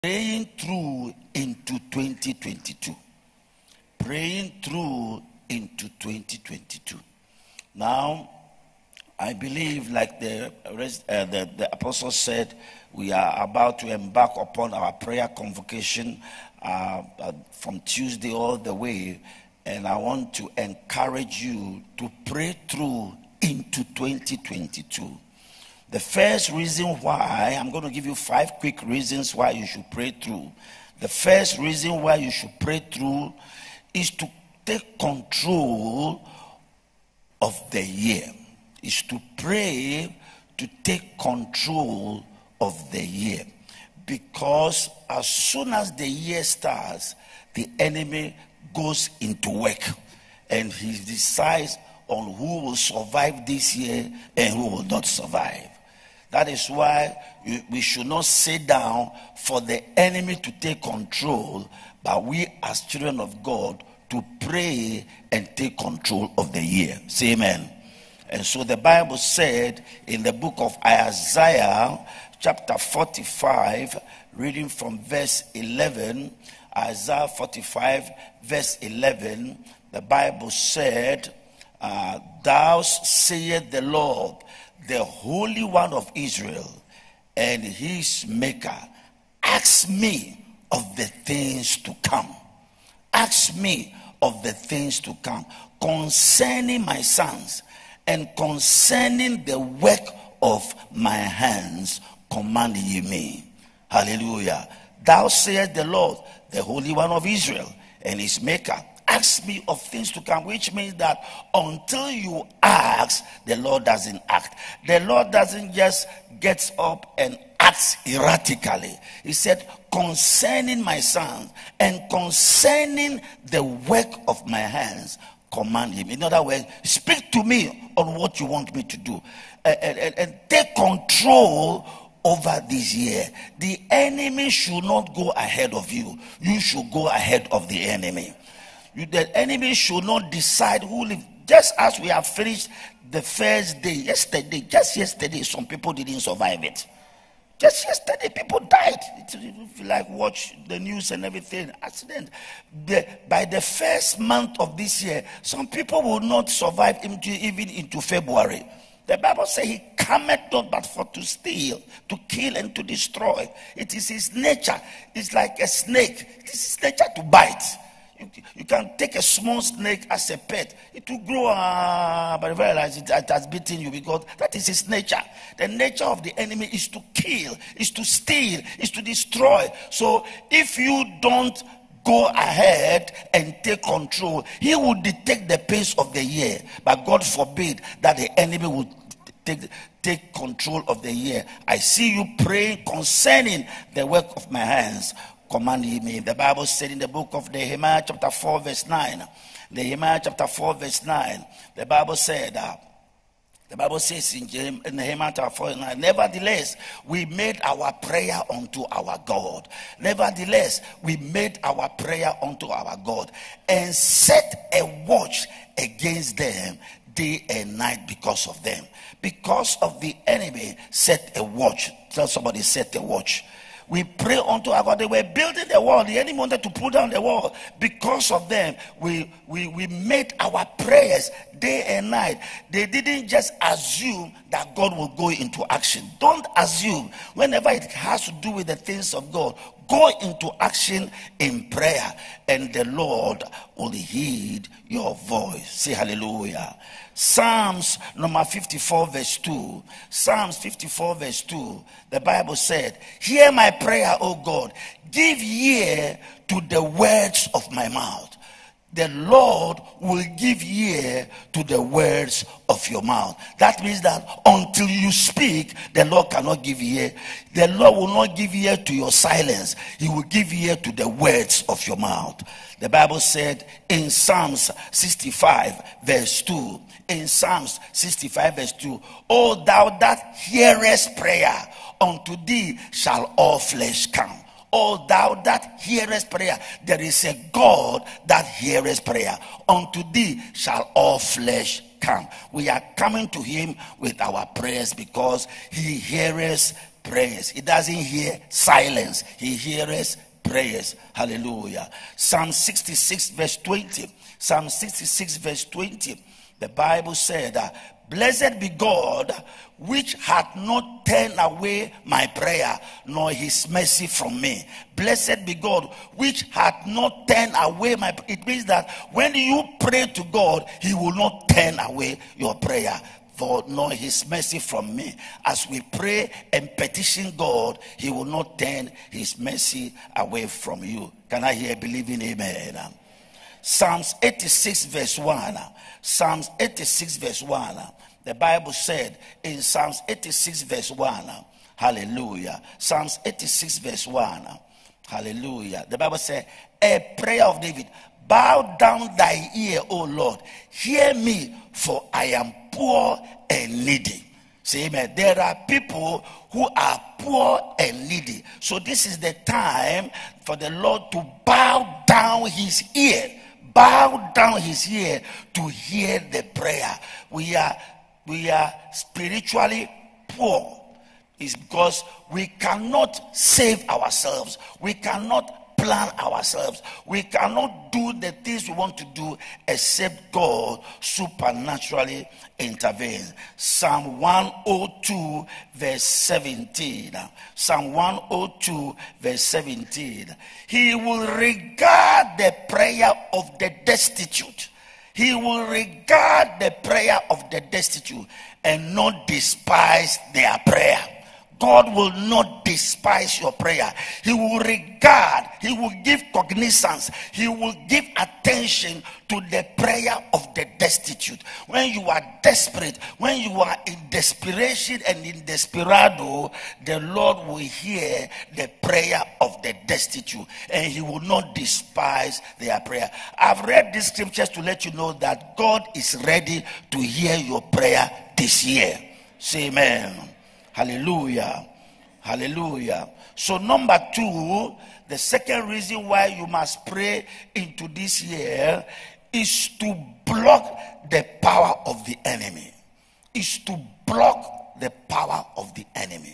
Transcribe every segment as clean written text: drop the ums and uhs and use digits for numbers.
Praying through into 2022. Praying through into 2022. Now, I believe, like the apostle said, we are about to embark upon our prayer convocation from Tuesday all the way. And I want to encourage you to pray through into 2022. The first reason why, I'm going to give you 5 quick reasons why you should pray through. The first reason why you should pray through is to take control of the year. Is to pray to take control of the year. Because as soon as the year starts, the enemy goes into work. And he decides on who will survive this year and who will not survive. That is why we should not sit down for the enemy to take control, but we as children of God to pray and take control of the year. Say amen. And so the Bible said in the book of Isaiah, chapter 45, reading from verse 11, Isaiah 45, verse 11, the Bible said, Thou sayest the Lord, the Holy One of Israel, and his Maker, ask me of the things to come. Ask me of the things to come concerning my sons and concerning the work of my hands, command ye me. Hallelujah. Thou sayest the Lord, the Holy One of Israel, and his Maker, ask me of things to come, which means that until you ask, the Lord doesn't act. The Lord doesn't just get up and act erratically. He said, concerning my sons and concerning the work of my hands, command him. In other words, speak to me on what you want me to do. And take control over this year. The enemy should not go ahead of you. You should go ahead of the enemy. The enemy should not decide who lives. Just as we have finished the first day, just yesterday, some people didn't survive it. Just yesterday, people died. If you like watch the news and everything, accident. By the first month of this year, some people will not survive even into February. The Bible says he cometh not but for to steal, to kill, and to destroy. It is his nature. It's like a snake. It is his nature to bite. You can take a small snake as a pet. It will grow, but realize it has beaten you, because that is his nature. The nature of the enemy is to kill, is to steal, is to destroy. So if you don't go ahead and take control, he will dictate the pace of the year. But God forbid that the enemy will take control of the year. I see you praying concerning the work of my hands, command ye me. The Bible said in the book of Nehemiah chapter 4 verse 9. Nehemiah chapter 4 verse 9. The Bible said, the Bible says in Nehemiah chapter 4 verse 9, nevertheless, we made our prayer unto our God. Nevertheless, we made our prayer unto our God and set a watch against them day and night because of them. Because of the enemy, set a watch. Tell somebody, set a watch. We pray unto our God. They were building the wall. The enemy wanted to pull down the wall. Because of them, we made our prayers day and night. They didn't just assume that God will go into action. Don't assume. Whenever it has to do with the things of God, go into action in prayer, and the Lord will heed your voice. Say hallelujah. Psalms number 54 verse 2. Psalms 54 verse 2. The Bible said, hear my prayer, O God. Give ear to the words of my mouth. The Lord will give ear to the words of your mouth. That means that until you speak, the Lord cannot give ear. The Lord will not give ear to your silence. He will give ear to the words of your mouth. The Bible said in Psalms 65 verse 2. In Psalms 65 verse 2. O thou that hearest prayer, unto thee shall all flesh come. O thou that hearest prayer, there is a God that heareth prayer. Unto thee shall all flesh come. We are coming to him with our prayers because he hears prayers. He doesn't hear silence. He hears prayers. Hallelujah. Psalm 66 verse 20. Psalm 66 verse 20. The Bible said, blessed be God, which hath not turned away my prayer, nor his mercy from me. Blessed be God, which hath not turned away my prayer. It means that when you pray to God, he will not turn away your prayer, for nor his mercy from me. As we pray and petition God, he will not turn his mercy away from you. Can I hear believing amen? Psalms 86 verse 1. Psalms 86 verse 1. The Bible said in Psalms 86 verse 1. Hallelujah. Psalms 86 verse 1. Hallelujah. The Bible said, a prayer of David. Bow down thy ear, O Lord. Hear me, for I am poor and needy. Say amen. There are people who are poor and needy. So this is the time for the Lord to bow down his ear. Bow down his ear to hear the prayer. We are spiritually poor. It's because we cannot save ourselves. We cannot plan ourselves. We cannot do the things we want to do except God supernaturally intervenes. Psalm 102 verse 17. Psalm 102 verse 17. He will regard the prayer of the destitute. He will regard the prayer of the destitute and not despise their prayer. God will not despise your prayer. He will regard, he will give cognizance, he will give attention to the prayer of the destitute. When you are desperate, when you are in desperation and in desperado, the Lord will hear the prayer of the destitute and he will not despise their prayer. I've read these scriptures to let you know that God is ready to hear your prayer this year. Say amen. Hallelujah. Hallelujah. So number 2, the second reason why you must pray into this year is to block the power of the enemy. Is to block the power of the enemy.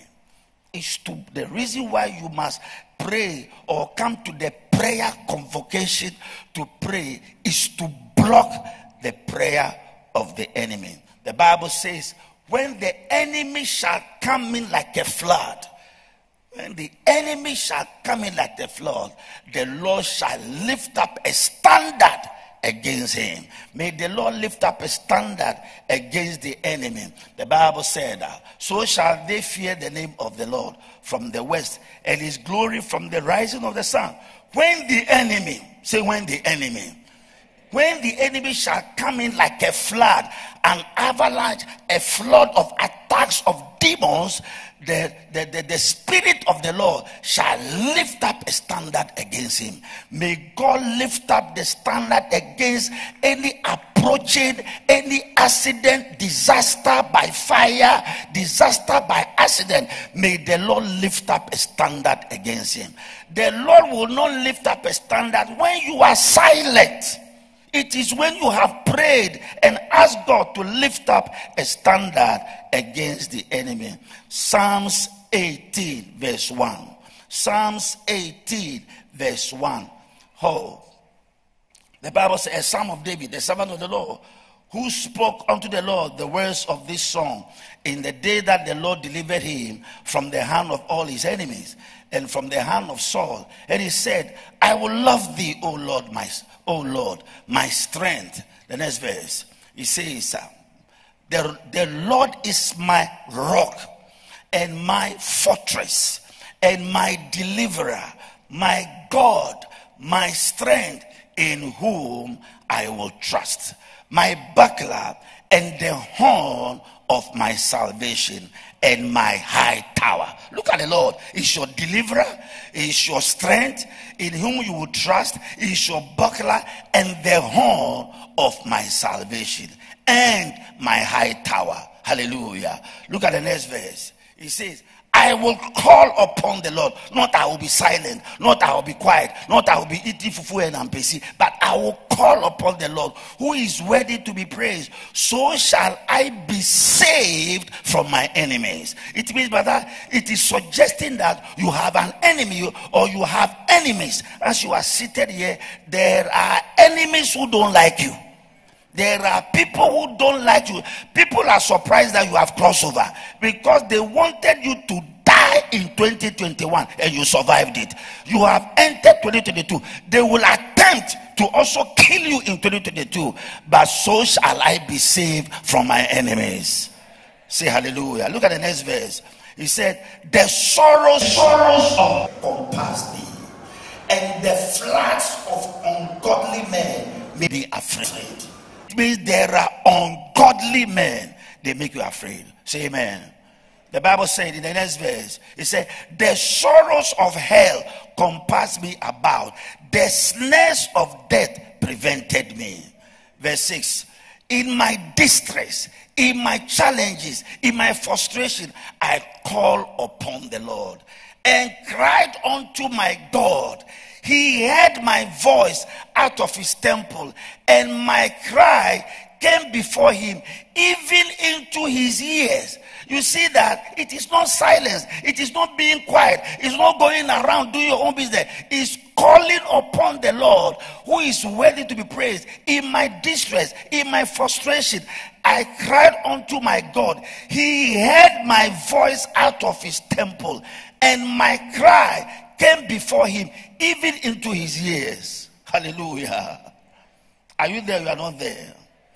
The reason why you must pray or come to the prayer convocation to pray is to block the prayer of the enemy. The Bible says, when the enemy shall come in like a flood, when the enemy shall come in like a flood, the Lord shall lift up a standard against him. May the Lord lift up a standard against the enemy. The Bible said, so shall they fear the name of the Lord from the west, and his glory from the rising of the sun. When the enemy, say when the enemy shall come in like a flood, an avalanche, a flood of attacks of demons, the Spirit of the Lord shall lift up a standard against him. May God lift up the standard against any approaching, any accident, disaster by fire, disaster by accident. May the Lord lift up a standard against him. The Lord will not lift up a standard when you are silent. It is when you have prayed and asked God to lift up a standard against the enemy. Psalms 18 verse 1. Psalms 18 verse 1. Oh, the Bible says, a psalm of David, the servant of the Lord, who spoke unto the Lord the words of this song in the day that the Lord delivered him from the hand of all his enemies and from the hand of Saul. And he said, I will love thee, O Lord, my strength. The next verse, he says, the Lord is my rock and my fortress and my deliverer, my God, my strength, in whom I will trust, my buckler and the horn of my salvation and my high tower. Look at the Lord. He's your deliverer, he's your strength, in whom you will trust, he's your buckler and the horn of my salvation and my high tower. Hallelujah. Look at the next verse. He says, I will call upon the Lord. Not I will be silent, not I will be quiet, not I will be eating fufu and ampesi, but I will call upon the Lord, who is worthy to be praised. So shall I be saved from my enemies. It means, brother, it is suggesting that you have an enemy or you have enemies. As you are seated here, there are enemies who don't like you. There are people who don't like you. People are surprised that you have crossover because they wanted you to die in 2021 and you survived it. You have entered 2022. They will attempt to also kill you in 2022, but so shall I be saved from my enemies. Say hallelujah. Look at the next verse. He said, the sorrows of compass me, and the floods of ungodly men may be afraid. It means there are ungodly men, they make you afraid. Say amen. The Bible said in the next verse, it said, the sorrows of hell compassed me about, the snares of death prevented me. Verse 6, in my distress, in my challenges, in my frustration, I call upon the Lord and cried unto my God. He heard my voice out of his temple, and my cry came before him, even into his ears. You see that it is not silence, it is not being quiet, it's not going around doing your own business. It's calling upon the Lord, who is worthy to be praised. In my distress, in my frustration, I cried unto my God. He heard my voice out of his temple, and my cry came before him, even into his ears. Hallelujah. Are you there? You are not there.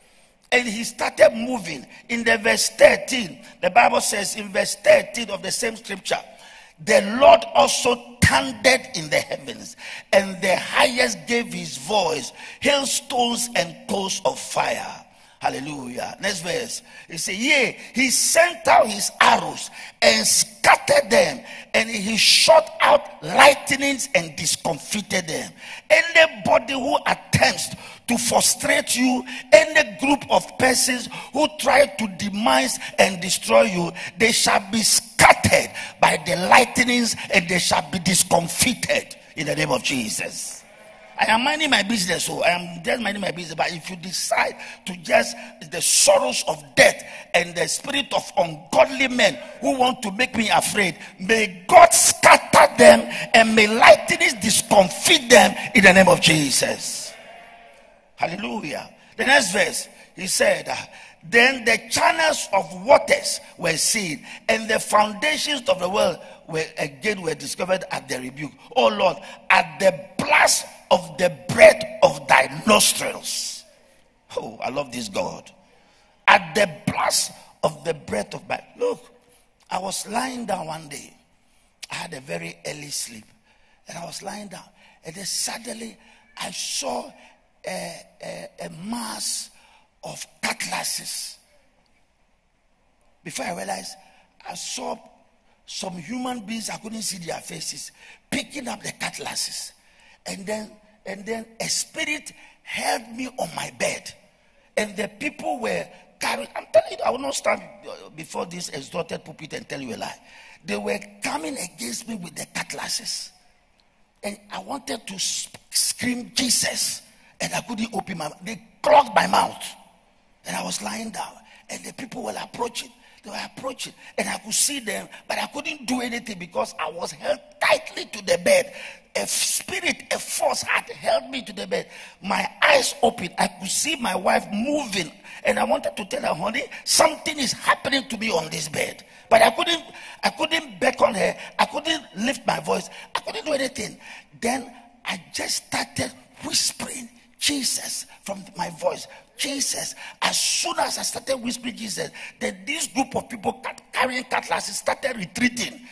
And he started moving. In the verse 13, the Bible says in verse 13 of the same scripture, the Lord also thundered in the heavens, and the highest gave his voice, hailstones and coals of fire. Hallelujah. Next verse. He said, yea, he sent out his arrows and scattered them, and he shot out lightnings and discomfited them. Anybody who attempts to frustrate you, any group of persons who try to demise and destroy you, they shall be scattered by the lightnings and they shall be discomfited in the name of Jesus. I am minding my business, so I am just minding my business. But if you decide to just the sorrows of death and the spirit of ungodly men who want to make me afraid, may God scatter them and may lightnings discomfit them in the name of Jesus. Hallelujah. The next verse, he said, then the channels of waters were seen, and the foundations of the world were discovered at the rebuke. Oh Lord, at the blast of the breath of thy nostrils. Oh, I love this God. At the blast of the breath of my... Look, I was lying down one day. I had a very early sleep. And I was lying down. And then suddenly I saw a mass of cutlasses. Before I realized, I saw some human beings, I couldn't see their faces, picking up the cutlasses. And then a spirit held me on my bed. And the people were carrying, I'm telling you, I will not stand before this exalted pulpit and tell you a lie. They were coming against me with the cutlasses. And I wanted to scream Jesus. And I couldn't open my mouth. They clogged my mouth. And I was lying down. And the people were approaching. They were approaching. And I could see them. But I couldn't do anything because I was held tightly to the bed. A spirit, a force had held me to the bed. My eyes opened. I could see my wife moving. And I wanted to tell her, honey, something is happening to me on this bed. But I couldn't beckon her. I couldn't lift my voice. I couldn't do anything. Then I just started whispering Jesus from my voice. Jesus. As soon as I started whispering Jesus, then this group of people carrying cutlasses started retreating.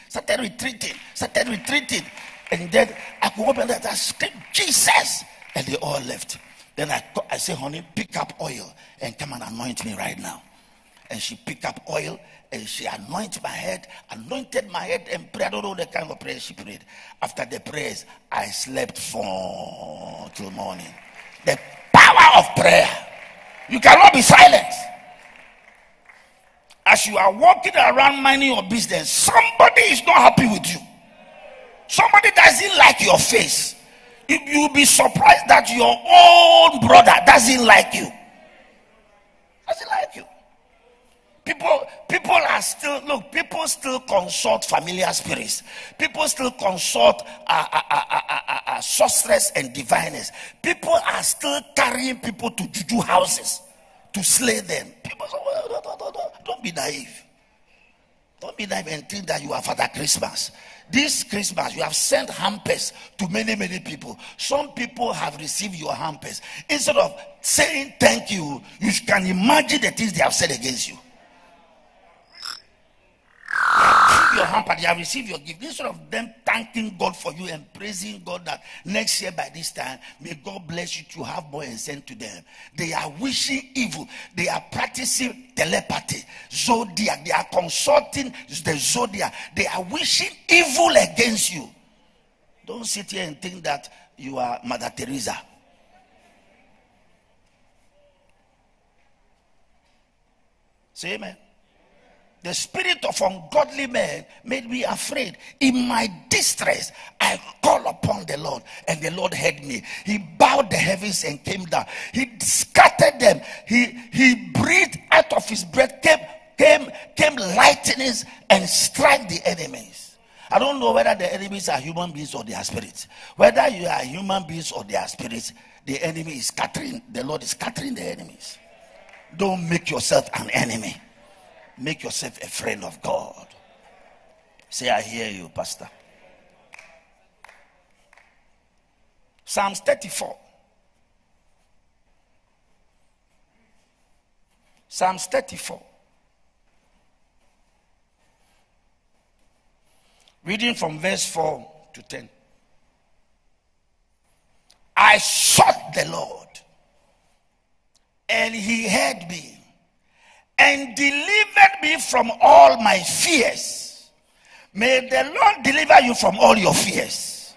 And then I could open that and scream, Jesus. And they all left. Then I said, honey, pick up oil and come and anoint me right now. And she picked up oil and she anointed my head and prayed. I don't know the kind of prayer she prayed. After the prayers, I slept till morning. The power of prayer. You cannot be silent. As you are walking around minding your business, somebody is not happy with you. Somebody doesn't like your face. You'll be surprised that your own brother doesn't like you. Doesn't like you. People are still, look, people still consult familiar spirits. People still consult sorcerers and diviners. People are still carrying people to juju houses to slay them. People say, don't be naive. Don't be naive and think that you are Father Christmas. This Christmas, you have sent hampers to many, many people. Some people have received your hampers. Instead of saying thank you, you can imagine the things they have said against you. Your hamper, they have received your gift. Instead of them thanking God for you and praising God that next year by this time, may God bless you to have more and send to them, they are wishing evil. They are practicing telepathy, zodiac. They are consulting the zodiac. They are wishing evil against you. Don't sit here and think that you are Mother Teresa. Say amen. The spirit of ungodly men made me afraid. In my distress, I called upon the Lord, and the Lord heard me. He bowed the heavens and came down. He scattered them. He breathed out of his breath, came lightnings and strike the enemies. I don't know whether the enemies are human beings or they are spirits. Whether you are human beings or they are spirits, the enemy is scattering. The Lord is scattering the enemies. Don't make yourself an enemy. Make yourself a friend of God. Say, I hear you, Pastor. Psalms 34. Psalms 34. Reading from verse 4 to 10. I sought the Lord, and he heard me, and delivered me from all my fears. May the Lord deliver you from all your fears.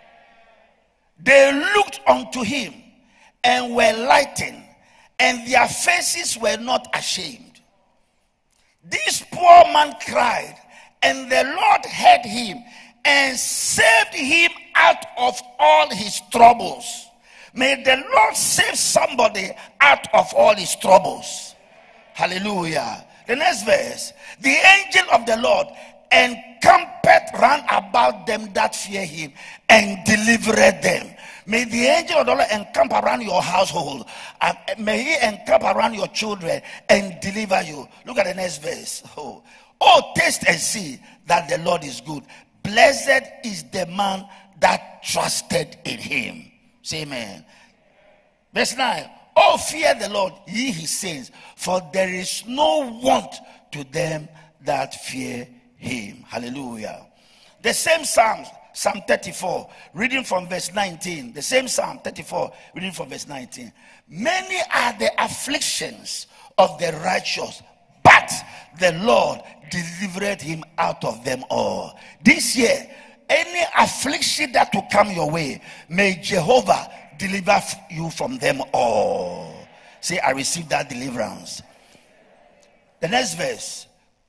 They looked unto him and were lightened, and their faces were not ashamed. This poor man cried, and the Lord heard him and saved him out of all his troubles. May the Lord save somebody out of all his troubles. Hallelujah. The next verse. The angel of the Lord encampeth round about them that fear him and delivered them. May the angel of the Lord encamp around your household. May he encamp around your children and deliver you. Look at the next verse. Oh, taste and see that the Lord is good. Blessed is the man that trusted in him. Say amen. Verse 9. Oh, fear the Lord, ye his saints, for there is no want to them that fear him. Hallelujah. The same Psalm 34, reading from verse 19. The same Psalm 34, reading from verse 19. Many are the afflictions of the righteous, but the Lord delivered him out of them all. This year, any affliction that will come your way, may Jehovah deliver you from them all. Say, I received that deliverance. The next verse.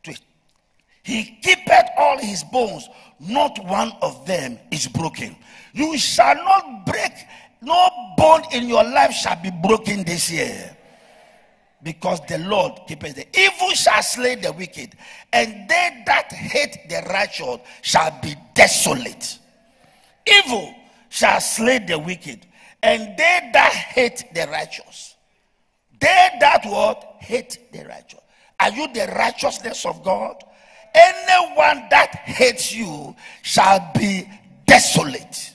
He keepeth all his bones, not one of them is broken. You shall not break, no bone in your life shall be broken this year. Because the Lord keepeth the evil shall slay the wicked, and they that hate the righteous shall be desolate. Evil shall slay the wicked, and they that hate the righteous. They that what? Hate the righteous. Are you the righteousness of God? Anyone that hates you shall be desolate.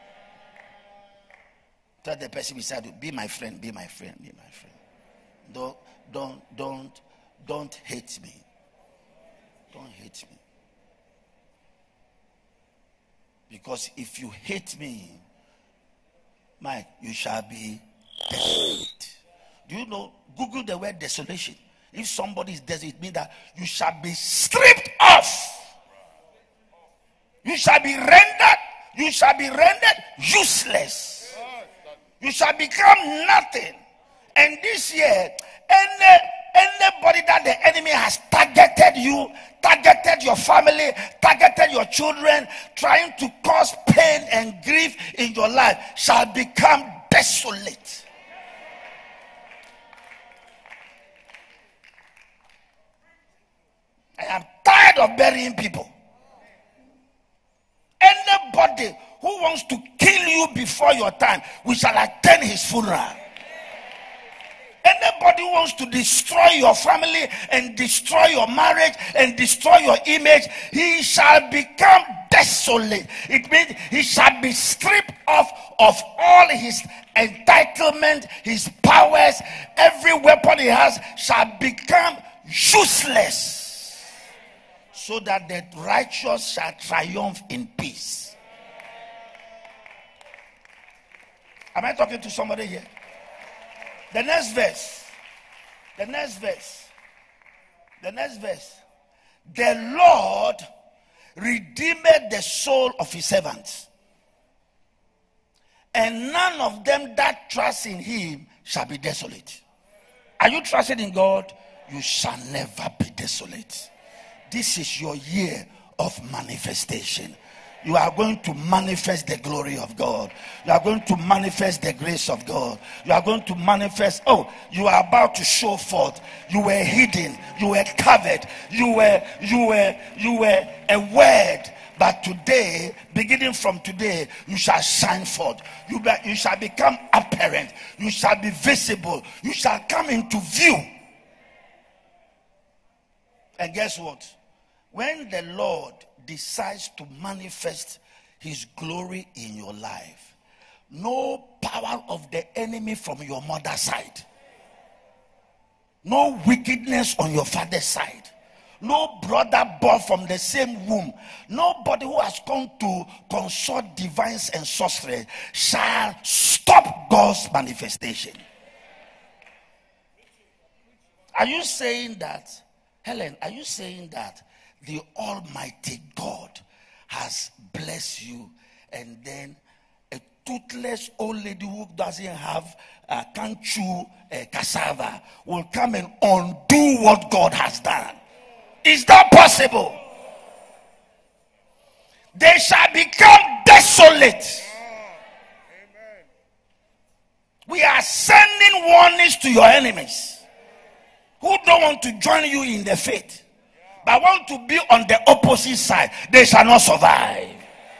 Tell the person beside you, be my friend, be my friend, be my friend. Don't hate me. Don't hate me. Because if you hate me, Mike, you shall be desolate. Do you know? Google the word desolation. If somebody is desolate, it means that you shall be stripped off. You shall be rendered useless. You shall become nothing. And this year, Anybody that the enemy has targeted you, targeted your family, targeted your children, trying to cause pain and grief in your life shall become desolate. I am tired of burying people. Anybody who wants to kill you before your time, we shall attend his funeral. Anybody who wants to destroy your family and destroy your marriage and destroy your image, he shall become desolate. It means he shall be stripped off of all his entitlement, his powers. Every weapon he has shall become useless, so that the righteous shall triumph in peace. Am I talking to somebody here? The next verse. The next verse. The next verse. The Lord redeemed the soul of his servants, and none of them that trust in him shall be desolate. Are you trusting in God? You shall never be desolate. This is your year of manifestation. You are going to manifest the glory of God. You are going to manifest the grace of God. You are going to manifest. Oh, you are about to show forth. You were hidden. You were covered. You were a word. But today, beginning from today, you shall shine forth. You shall become apparent. You shall be visible. You shall come into view. And guess what? When the Lord decides to manifest his glory in your life, no power of the enemy from your mother's side, no wickedness on your father's side, no brother born from the same womb, nobody who has come to consult divines and sorcery shall stop God's manifestation. Are you saying that, Helen, are you saying that the Almighty God has blessed you, and then a toothless old lady who doesn't have can't chew cassava will come and undo what God has done? Is that possible? They shall become desolate. We are sending warnings to your enemies who don't want to join you in the faith, but want to be on the opposite side. They shall not survive.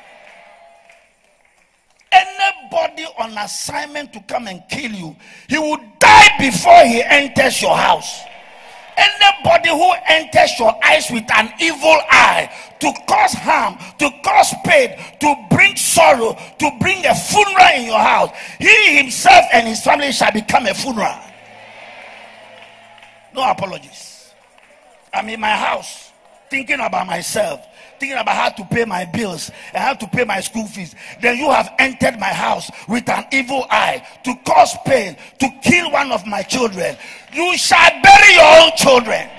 Anybody on assignment to come and kill you, he will die before he enters your house. Anybody who enters your eyes with an evil eye to cause harm, to cause pain, to bring sorrow, to bring a funeral in your house, he himself and his family shall become a funeral. No apologies. I'm in my house thinking about myself, thinking about how to pay my bills and how to pay my school fees. Then you have entered my house with an evil eye to cause pain, to kill one of my children. You shall bury your own children.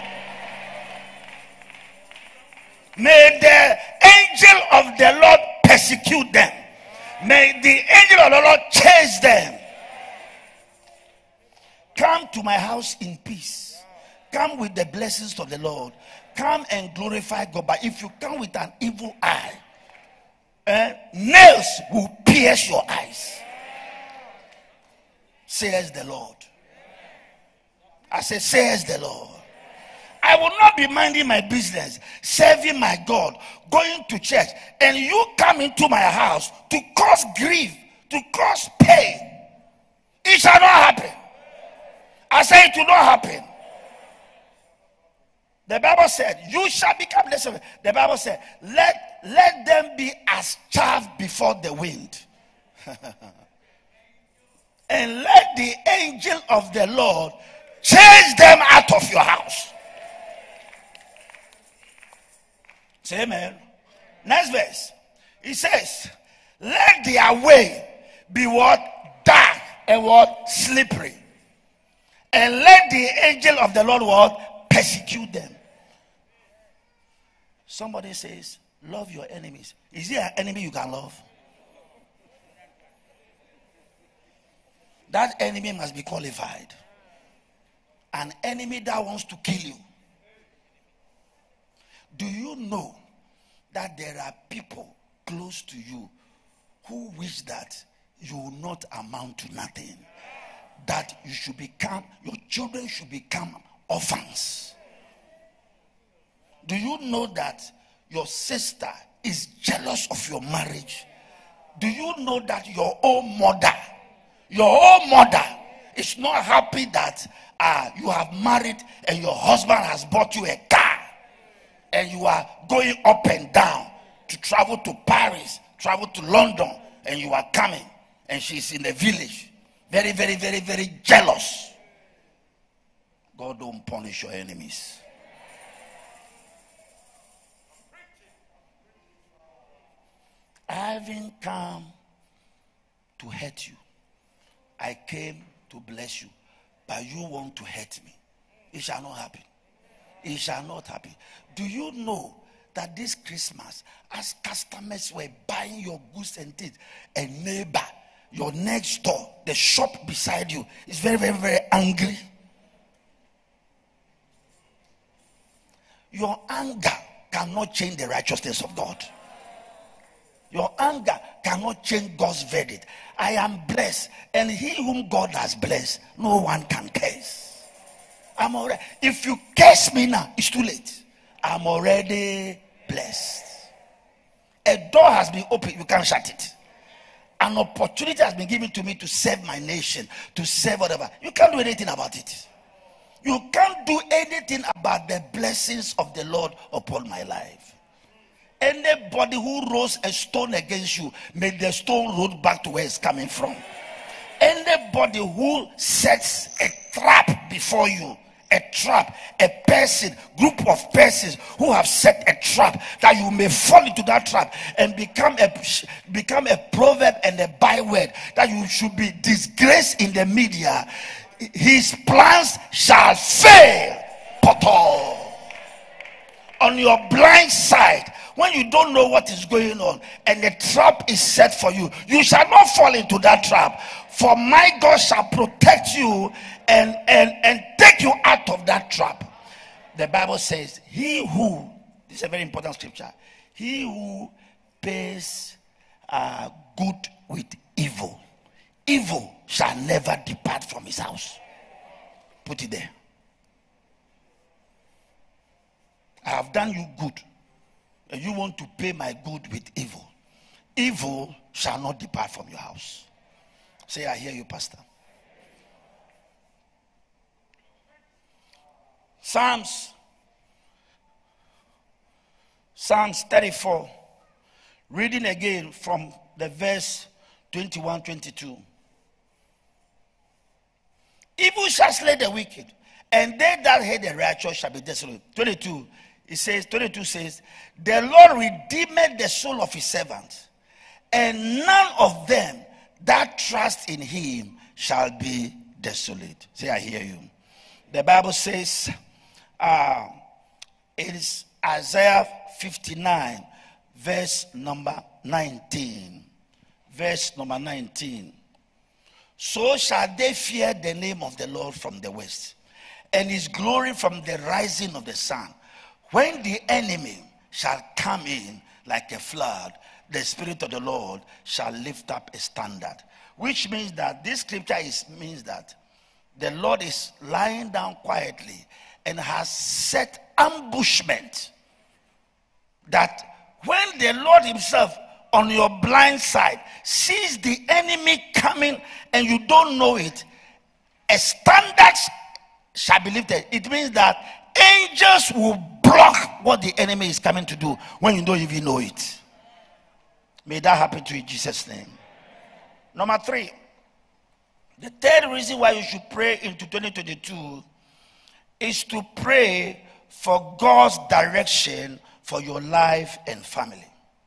May the angel of the Lord persecute them. May the angel of the Lord chase them. Come to my house in peace. Come with the blessings of the Lord. Come and glorify God. But if you come with an evil eye, nails will pierce your eyes, says the Lord. I say, says the Lord. I will not be minding my business, serving my God, going to church, and you come into my house to cause grief, to cause pain. It shall not happen. I say it will not happen. The Bible said, you shall become desolate. The Bible said, let them be as chaff before the wind. And let the angel of the Lord chase them out of your house. Say amen. Next verse. It says, let their way be what? Dark and what? Slippery. And let the angel of the Lord what? Persecute them. Somebody says, love your enemies. Is there an enemy you can love? That enemy must be qualified. an enemy that wants to kill you. Do you know that there are people close to you who wish that you will not amount to nothing? That you should become, your children should become orphans. Do you know that your sister is jealous of your marriage? Do you know that your own mother is not happy that you have married and your husband has bought you a car and you are going up and down to travel to Paris, travel to London, and you are coming and she's in the village? Very, very, very, very jealous. God don't punish your enemies. I haven't come to hurt you. I came to bless you. But you want to hurt me. It shall not happen. It shall not happen. Do you know that this Christmas, as customers were buying your goods and things, a neighbor, your next door, the shop beside you, is very, very, very angry? Your anger cannot change the righteousness of God. Your anger cannot change God's verdict. I am blessed, and he whom God has blessed, no one can curse. I'm already. If you curse me now, it's too late. I'm already blessed. A door has been opened, you can't shut it. An opportunity has been given to me to serve my nation, to serve whatever. You can't do anything about it. You can't do anything about the blessings of the Lord upon my life. Anybody who rolls a stone against you, may the stone roll back to where it's coming from. Anybody who sets a trap before you, a trap, a person, group of persons who have set a trap that you may fall into that trap and become a proverb and a byword, that you should be disgraced in the media, his plans shall fail. Poto. On your blind side, when you don't know what is going on and the trap is set for you, you shall not fall into that trap. For my God shall protect you and take you out of that trap. The Bible says, he who, this is a very important scripture, he who pays good with evil, evil shall never depart from his house. Put it there. I have done you good, and you want to pay my good with evil. Evil shall not depart from your house. Say, I hear you, Pastor. Psalms 34. Reading again from the verse 21, 22. Evil shall slay the wicked, and they that hate the righteous shall be desolate. 22 says, the Lord redeemed the soul of his servants, and none of them that trust in him shall be desolate. Say, I hear you. The Bible says, it is Isaiah 59, verse number 19. Verse number 19. So shall they fear the name of the Lord from the west, and his glory from the rising of the sun. When the enemy shall come in like a flood, the Spirit of the Lord shall lift up a standard. Which means that this scripture means that the Lord is lying down quietly and has set ambushment. That when the Lord himself on your blind side sees the enemy coming and you don't know it, a standard shall be lifted. It means that angels will block what the enemy is coming to do when you don't even know it. May that happen to you in Jesus' name. Number 3, the third reason why you should pray into 2022 is to pray for God's direction for your life and family.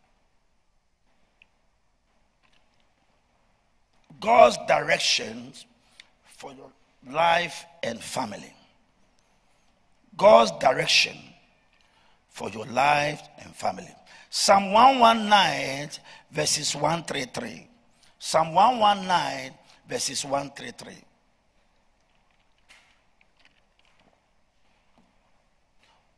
God's directions for your life and family. God's direction for your life and family. Psalm 119 verses 133. Psalm 119 verses 133.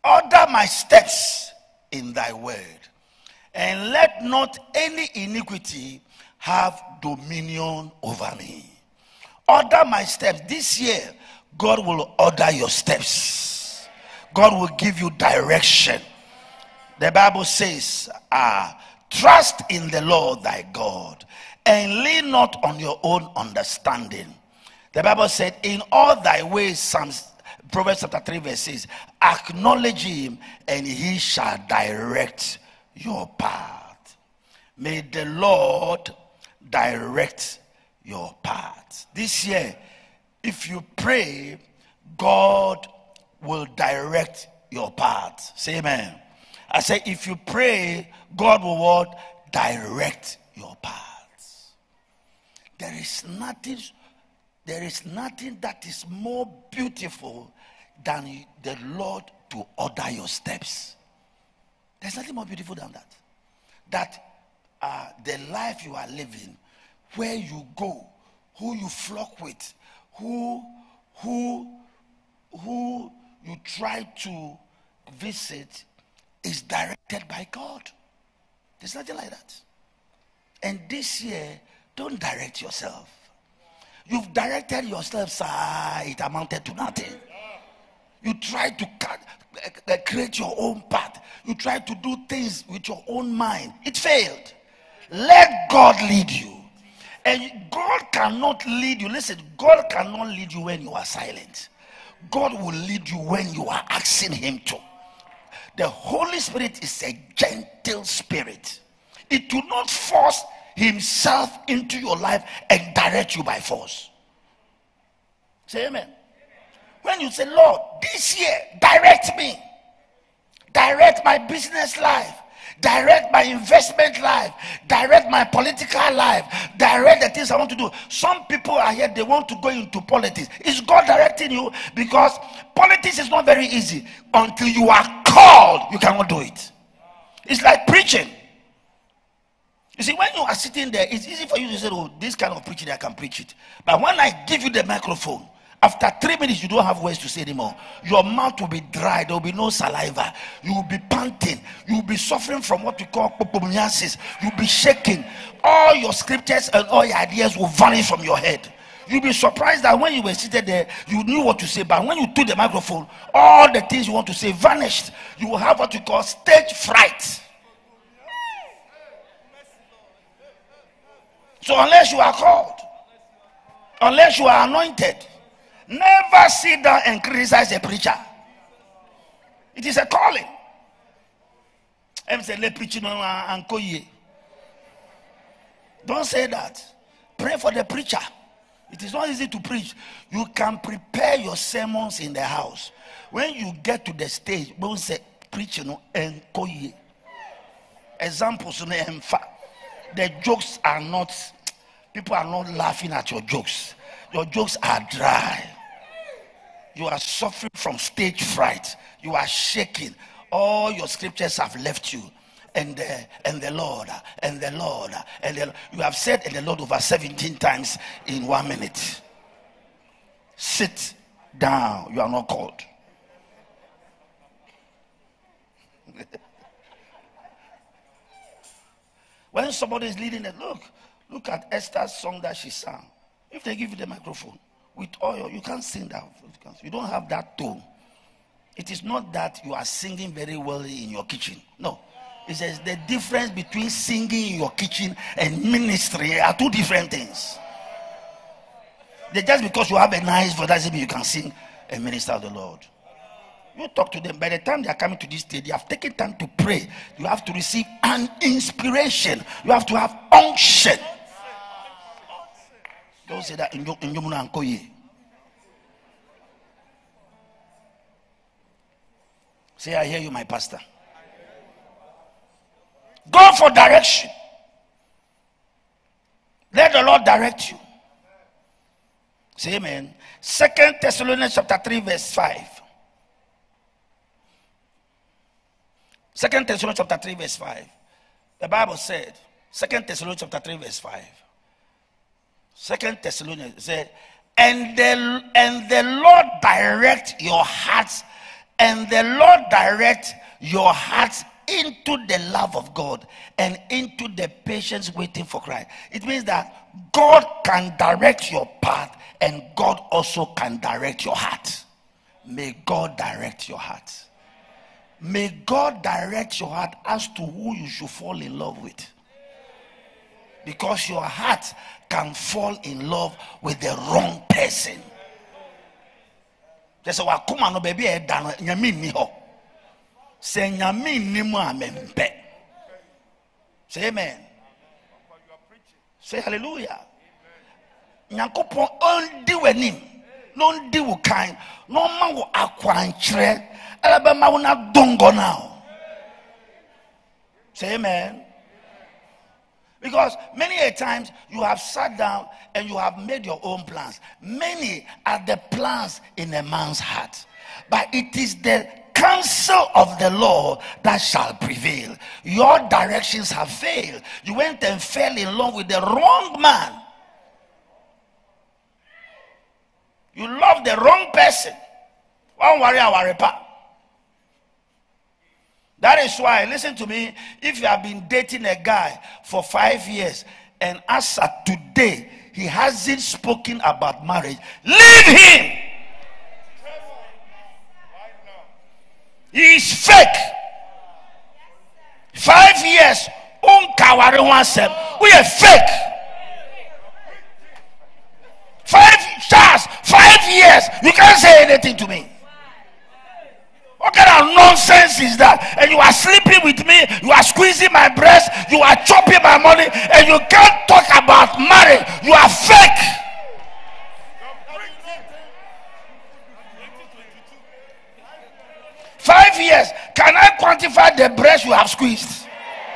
Order my steps in thy word, and let not any iniquity have dominion over me. Order my steps. This year, God will order your steps. God will give you direction. The Bible says, trust in the Lord thy God, and lean not on your own understanding. The Bible said, in all thy ways, Proverbs chapter 3 verse 6, acknowledge him, and he shall direct your path. May the Lord direct your path. This year, if you pray, God will direct your path. Say amen. I say, if you pray, God will what? Direct your paths. There is nothing that is more beautiful than the Lord to order your steps. There's nothing more beautiful than that. That the life you are living, where you go, who you flock with, who you try to visit, is directed by God. There's nothing like that. And this year, don't direct yourself. You've directed yourself, sir. It amounted to nothing. You try to create your own path. You try to do things with your own mind. It failed. Let God lead you. And God cannot lead you. Listen, God cannot lead you when you are silent. God will lead you when you are asking him to. The Holy Spirit is a gentle spirit. It will not force himself into your life and direct you by force. Say amen. When you say, Lord, this year, direct me. Direct my business life. Direct my investment life. Direct my political life. Direct the things I want to do. Some people are here, they want to go into politics. Is God directing you? Because politics is not very easy. Until you are called, you cannot do it. It's like preaching. You see, when you are sitting there, it's easy for you to say, oh, this kind of preaching, I can preach it. But when I give you the microphone, after 3 minutes, you don't have words to say anymore. Your mouth will be dry. There will be no saliva. You will be panting. You will be suffering from what we call popomniasis. You will be shaking. All your scriptures and all your ideas will vanish from your head. You'll be surprised that when you were seated there, you knew what to say. But when you took the microphone, all the things you want to say vanished. You will have what we call stage fright. So unless you are called, unless you are anointed, never sit down and criticize a preacher. It is a calling. Don't say that. Pray for the preacher. It is not easy to preach. You can prepare your sermons in the house. When you get to the stage, don't say preach and examples. The jokes are not, people are not laughing at your jokes. Your jokes are dry. You are suffering from stage fright. You are shaking. All your scriptures have left you. And the Lord, you have said and the Lord over 17 times in 1 minute. Sit down. You are not called. When somebody is leading it, look at Esther's song that she sang. If they give you the microphone with oil, you can't sing that. You don't have that tone. It is not that you are singing very well in your kitchen. No. It says the difference between singing in your kitchen and ministry are two different things. Just because you have a nice voice doesn't mean you can sing and minister of the Lord. You talk to them. By the time they are coming to this stage, they have taken time to pray. You have to receive an inspiration. You have to have unction. Don't say that in Yomuna Ankoye. Say, I hear you, my pastor. Go for direction. Let the Lord direct you. Say amen. 2 Thessalonians chapter 3 verse 5. 2 Thessalonians chapter 3 verse 5. The Bible said, 2 Thessalonians chapter 3 verse 5. 2 Thessalonians said, and the Lord direct your hearts And the Lord direct your hearts into the love of God and into the patience waiting for Christ. It means that God can direct your path and God also can direct your heart. May God direct your heart. May God direct your heart as to who you should fall in love with. Because your heart can fall in love with the wrong person. Just say, "Wakuma no baby e dan nyame ni ho." Say nyame ni mu amempe. Say amen. Say hallelujah. Nyankopon ondi wanim, no ndi wo kan, no ma wo akwankyere, elebe ma wo na dongo now. Say amen. Because many a times you have sat down and you have made your own plans. Many are the plans in a man's heart, but it is the counsel of the Lord that shall prevail. Your directions have failed. You went and fell in love with the wrong man. You love the wrong person. Don't worry, that is why, listen to me, if you have been dating a guy for 5 years and as of today he hasn't spoken about marriage, leave him. He is fake. 5 years, we are fake. 5 years, you can't say anything to me. What kind of nonsense is that? And you are sleeping with me, you are squeezing my breast, you are chopping my money, and you can't talk about marriage. You are fake. Five years, can I quantify the breast you have squeezed?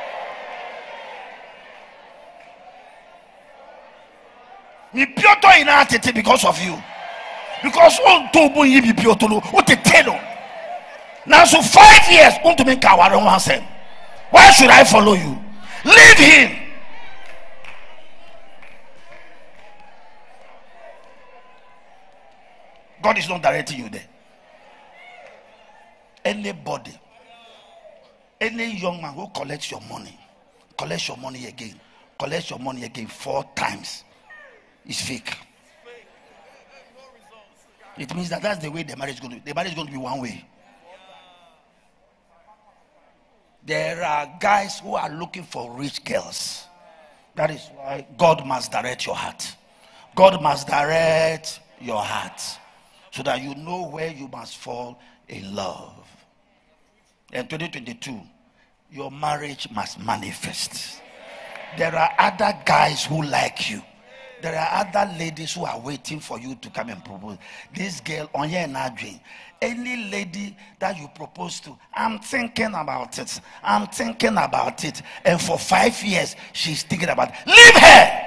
Me pioto in because of you. Because on to you be pioto, what the tell. Now, so 5 years, why should I follow you? Leave him. God is not directing you there. Anybody, any young man who collects your money again 4 times is fake. It means that that's the way the marriage is going to be. The marriage is going to be one way. There are guys who are looking for rich girls. That is why God must direct your heart. God must direct your heart so that you know where you must fall in love. In 2022, your marriage must manifest. There are other guys who like you. There are other ladies who are waiting for you to come and propose. This girl, Onye Nadri, any lady that you propose to, I'm thinking about it. And for 5 years, she's thinking about it. Leave her.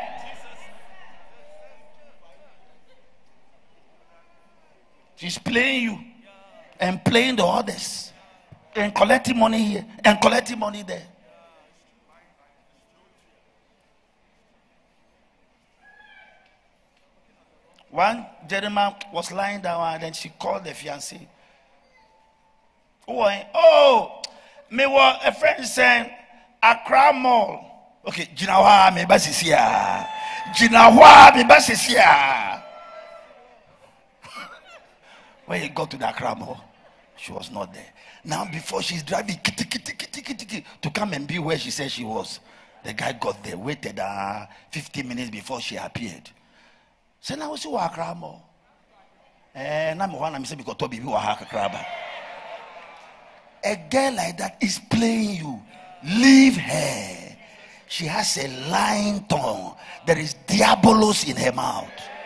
She's playing you and playing the others and collecting money here and collecting money there. One gentleman was lying down and then she called the fiancé. Oh, me was a friend saying Accra Mall. Okay, Jinawa me basisia. Jinawa me basisia. When he got to the Accra Mall, she was not there. Now before she's driving to come and be where she said she was, the guy got there, waited 15 minutes before she appeared. So now we Accra Mall. And I'm saying because Toby Accra. A girl like that is playing you. Leave her. She has a lying tongue. There is diabolos in her mouth.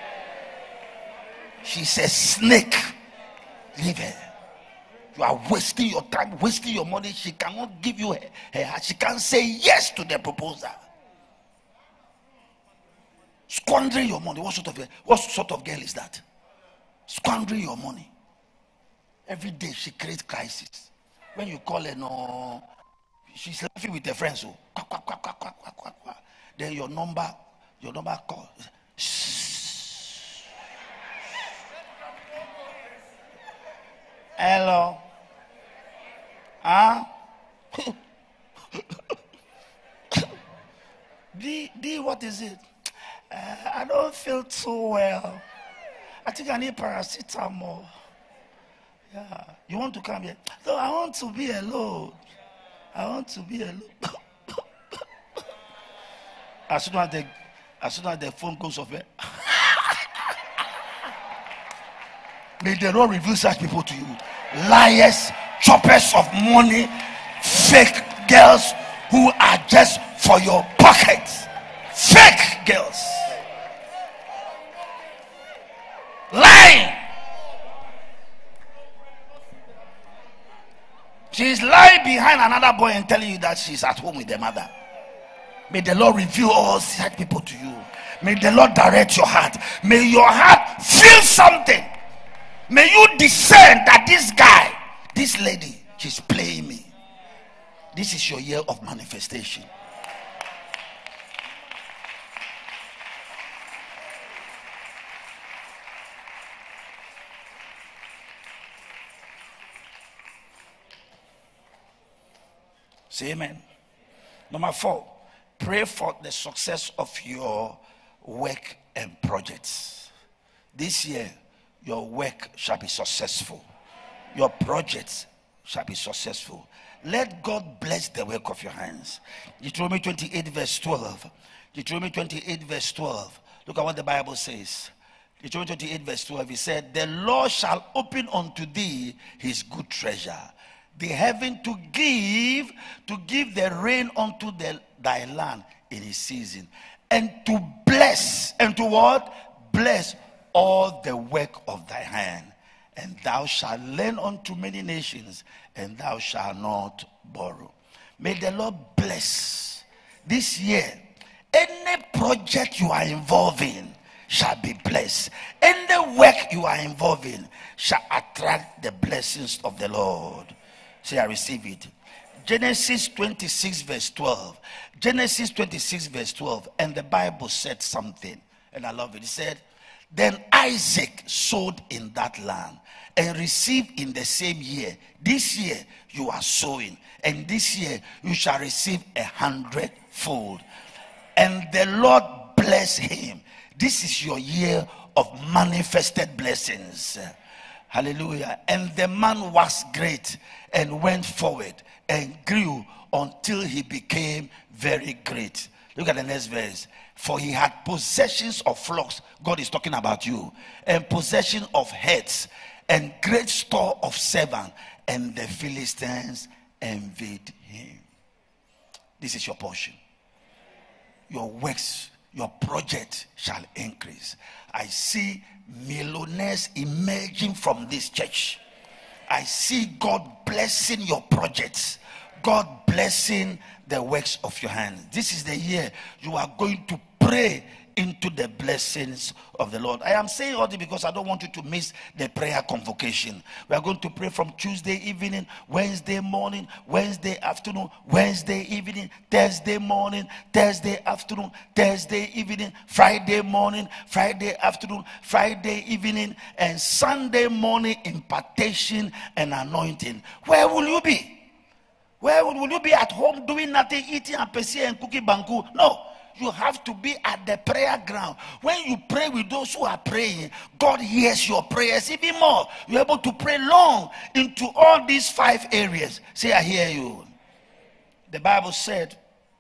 She's a snake. Leave her. You are wasting your time, wasting your money. She cannot give you her heart. She can't say yes to the proposal. Squandering your money. What sort of girl is that? Squandering your money. Every day she creates crisis. When you call her, no, she's laughing with her friends. So, then your number call. Hello. Huh? D, what is it? I don't feel too well. I think I need paracetamol. Yeah. You want to come here? No, I want to be alone. I want to be alone. As soon as the phone goes off, may the Lord reveal such people to you. Liars, choppers of money, fake girls who are just for your pockets. Fake girls. Lying. She's lying behind another boy and telling you that she's at home with the mother. May the Lord reveal all such people to you. May the Lord direct your heart. May your heart feel something. May you discern that this guy, this lady, she's playing me. This is your year of manifestation. Say amen. Number 4, pray for the success of your work and projects. This year, your work shall be successful. Your projects shall be successful. Let God bless the work of your hands. Deuteronomy 28 verse 12. Deuteronomy 28 verse 12. Look at what the Bible says. Deuteronomy 28 verse 12. He said, the Lord shall open unto thee his good treasure, the heaven to give the rain unto thy land in his season, and to bless, and to what? Bless all the work of thy hand. And thou shalt lend unto many nations, and thou shalt not borrow. May the Lord bless this year. Any project you are involved in shall be blessed. Any work you are involved in shall attract the blessings of the Lord. Say, I receive it. Genesis 26 verse 12. Genesis 26 verse 12. And the Bible said something, and I love it. It said, then Isaac sowed in that land and received in the same year. This year you are sowing, and this year you shall receive 100-fold. And the Lord bless him. This is your year of manifested blessings. Hallelujah. And the man was great and went forward and grew until he became very great. Look at the next verse. For he had possessions of flocks. God is talking about you. And possession of herds, and great store of servants. And the Philistines envied him. This is your portion. Your works, your project shall increase. I see millionaires emerging from this church. I see God blessing your projects. God blessing the works of your hands. This is the year you are going to pray into the blessings of the Lord. I am saying all this because I don't want you to miss the prayer convocation. We are going to pray from Tuesday evening, Wednesday morning, Wednesday afternoon, Wednesday evening, Thursday morning, Thursday afternoon, Thursday evening, Friday morning, Friday afternoon, Friday evening, and Sunday morning impartation and anointing. Where will you be? Where will you be? At home doing nothing, eating apesi and cooking banku? No. You have to be at the prayer ground. When you pray with those who are praying, God hears your prayers even more. You're able to pray long into all these 5 areas. Say, I hear you. The Bible said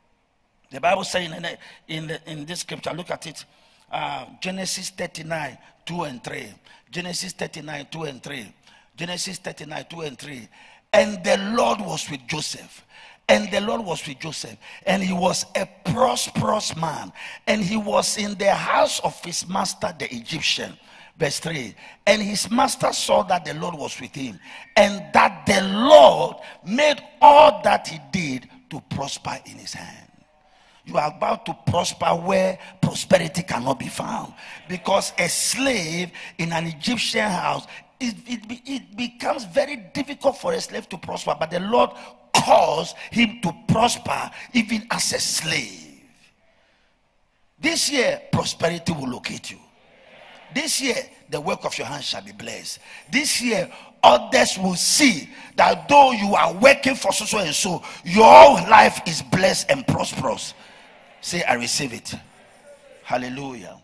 in this scripture, look at it. Genesis 39, 2 and 3. Genesis 39, 2 and 3. Genesis 39, 2 and 3. And the Lord was with Joseph. And the Lord was with Joseph, and he was a prosperous man, and he was in the house of his master the Egyptian. Verse 3. And his master saw that the Lord was with him, and that the Lord made all that he did to prosper in his hand. You are about to prosper where prosperity cannot be found, because a slave in an Egyptian house, it becomes very difficult for a slave to prosper, but the Lord caused him to prosper even as a slave. This year, prosperity will locate you. This year, the work of your hands shall be blessed. This year, others will see that though you are working for so and so, your life is blessed and prosperous. Say, I receive it. Hallelujah.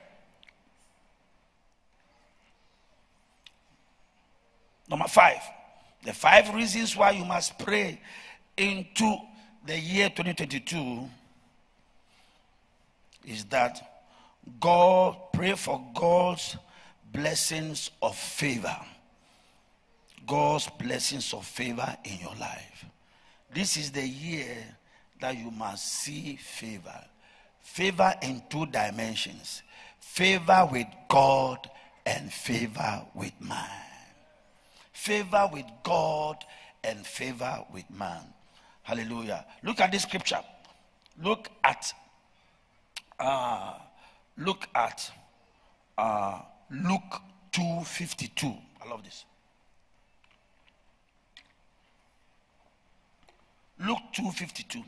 Number 5. The 5 reasons why you must pray into the year 2022 is that pray for God's blessings of favor. God's blessings of favor in your life. This is the year that you must see favor. Favor in 2 dimensions. Favor with God and favor with man. Favor with God and favor with man. Hallelujah. Look at this scripture. Look at Luke 2:52. I love this. Luke 2:52.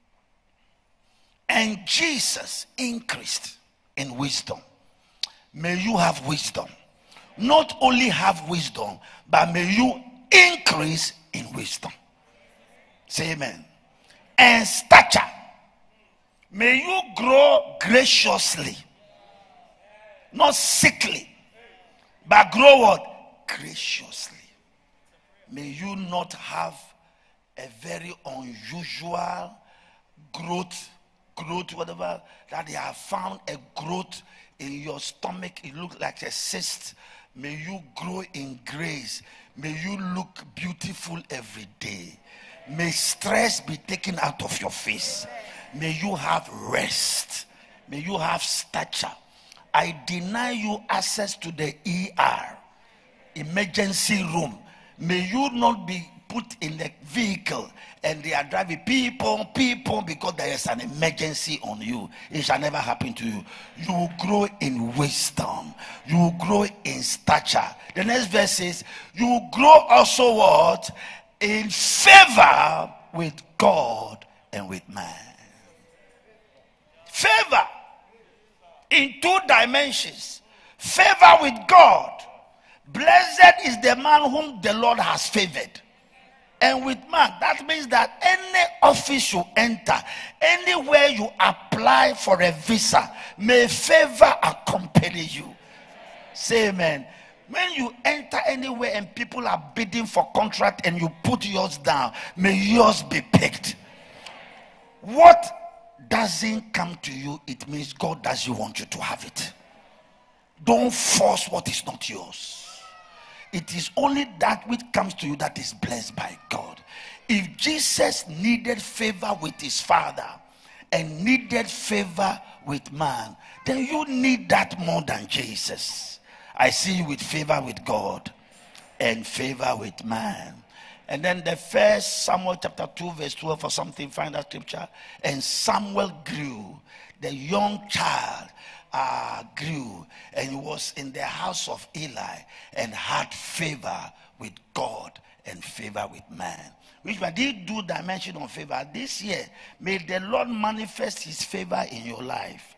And Jesus increased in wisdom. May you have wisdom. Not only have wisdom, but may you increase in wisdom. Say amen. And stature. May you grow graciously. Not sickly, but grow what? Graciously. May you not have a very unusual growth, whatever, that they have found a growth in your stomach. It looks like a cyst. May you grow in grace. May you look beautiful every day. May stress be taken out of your face. May you have rest. May you have stature. I deny you access to the ER, emergency room. May you not be put in the vehicle and they are driving people because there is an emergency on you. It shall never happen to you. You will grow in wisdom. You will grow in stature. The next verse says, you will grow also what? In favor with God and with man. Favor in 2 dimensions. Favor with God. Blessed is the man whom the Lord has favored. And with man, that means that any office you enter, anywhere you apply for a visa, may favor accompany you. Say amen. When you enter anywhere and people are bidding for contract and you put yours down, may yours be picked. What doesn't come to you, it means God doesn't want you to have it. Don't force what is not yours. It is only that which comes to you that is blessed by God. If Jesus needed favor with his Father and needed favor with man, then you need that more than Jesus. I see you with favor with God and favor with man. And then the 1 Samuel chapter 2 verse 12 or something, find that scripture. And Samuel grew, the young child grew, and he was in the house of Eli and had favor with God and favor with man. Which one did do dimension of favor this year? May the Lord manifest his favor in your life.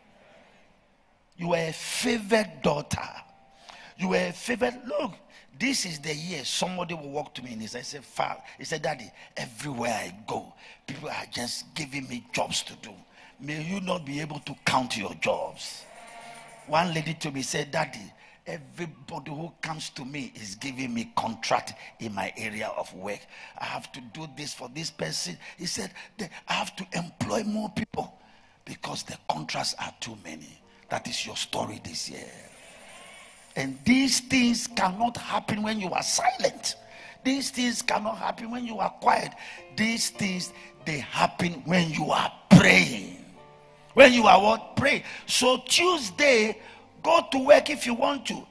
You are a favored daughter. You are a favored. Look, this is the year somebody will walk to me and he said, Father, he said, Daddy, everywhere I go, people are just giving me jobs to do. May you not be able to count your jobs. One lady to me said, Daddy, everybody who comes to me is giving me contract in my area of work. I have to do this for this person. He said, I have to employ more people because the contracts are too many. That is your story this year. And these things cannot happen when you are silent. These things cannot happen when you are quiet. These things, they happen when you are praying. When you are what? Pray. So Tuesday, go to work if you want to.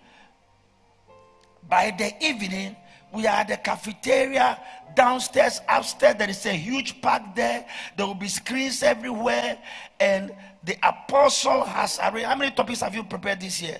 By the evening, we are at the cafeteria, downstairs, upstairs. There is a huge park there. There will be screens everywhere. And the apostle has arranged. How many topics have you prepared this year?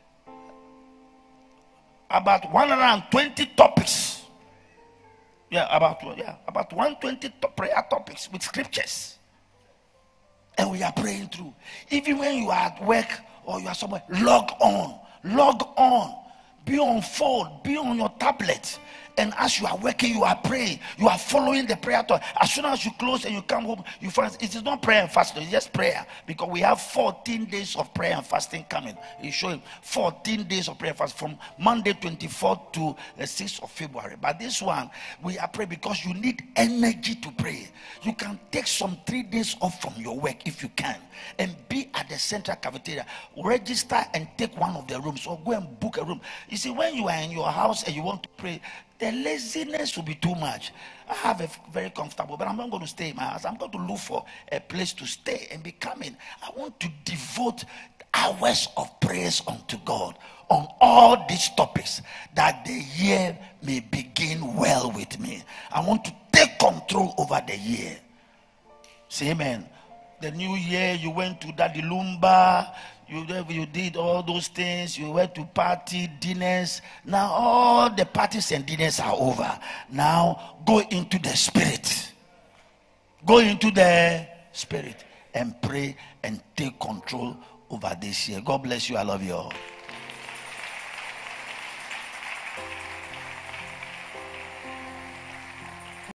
About 120 topics. About 120 prayer topics with scriptures. And we are praying through. Even when you are at work or you are somewhere, log on log on, be on phone, be on your tablet. And as you are working, you are praying. You are following the prayer talk. As soon as you close and you come home, you find it is not prayer and fasting, it's just prayer. Because we have 14 days of prayer and fasting coming. You show him 14 days of prayer and fasting from Monday 24th to the 6th of February. But this one, we are praying because you need energy to pray. You can take some 3 days off from your work if you can, and be at the central cafeteria. Register and take one of the rooms, or go and book a room. You see, when you are in your house and you want to pray, the laziness will be too much. I have a very comfortable, but I'm not going to stay in my house. I'm going to look for a place to stay and be coming. I want to devote hours of prayers unto God on all these topics, that the year may begin well with me. I want to take control over the year. Say amen. The new year, you went to Daddy Lumba, you did all those things, you went to party, dinners. Now all the parties and dinners are over. Now go into the spirit. Go into the spirit and pray and take control over this year. God bless you. I love you all.